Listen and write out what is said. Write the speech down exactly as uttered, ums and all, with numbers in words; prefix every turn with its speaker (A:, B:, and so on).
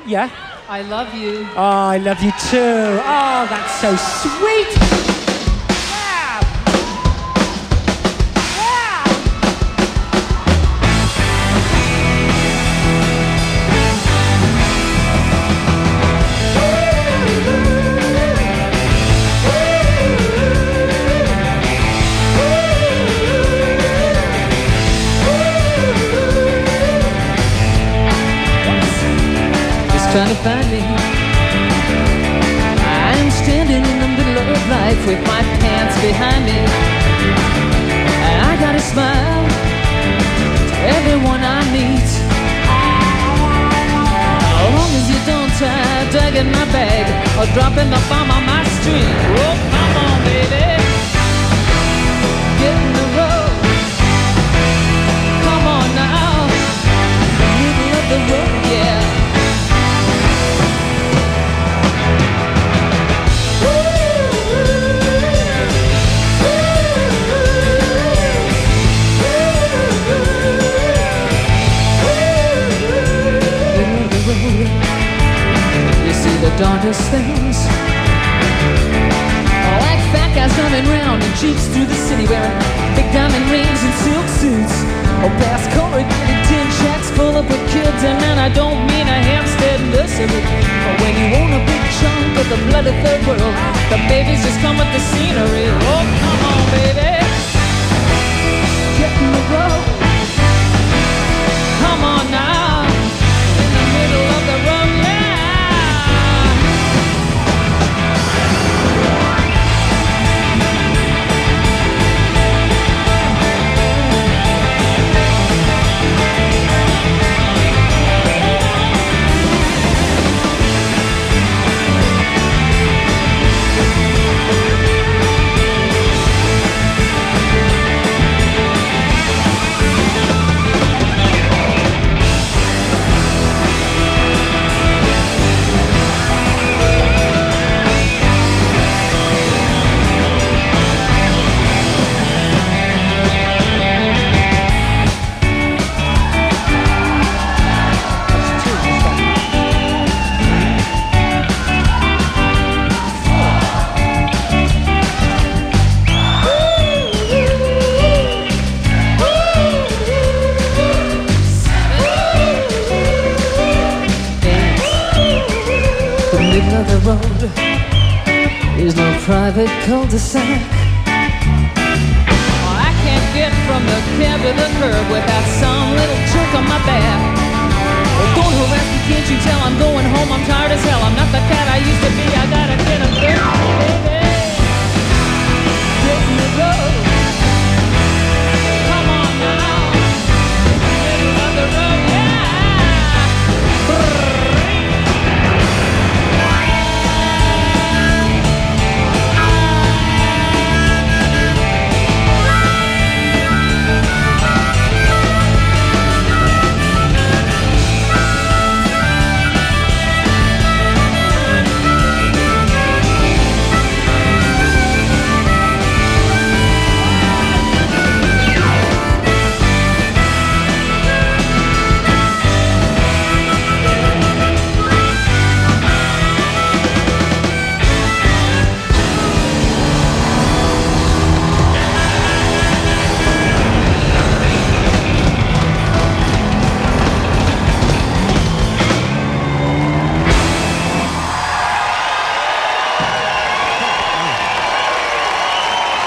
A: Yeah?
B: I love you.
A: Oh, I love you too. Oh, that's so sweet. Yeah. Yeah.
B: Just trying to find me. I'm standing in the middle of life with my pants behind me, and I gotta smile to everyone I meet. As long as you don't try dragging my bag or dropping the bomb on my street. Oh, come on, baby, get in the road. Come on now, middle of the road, yeah. You see the darndest things, like fat guys running around in jeeps through the city wearing big diamond rings and silk suits, or past corrugated tin shacks full up with kids. And man, I don't mean a Hampstead nursery, but when you own a big chunk of the bloody third world, the babies just come with the scenery. Oh, come on, baby, get in the road. Come on now, in the middle of the road, yeah. There's no private cul-de-sac. Oh, I can't get from the cab to the curb without some little jerk on my back. Oh, don't harass me, can't you tell I'm going home? I'm tired as hell. I'm not the cat I used to be. I gotta get a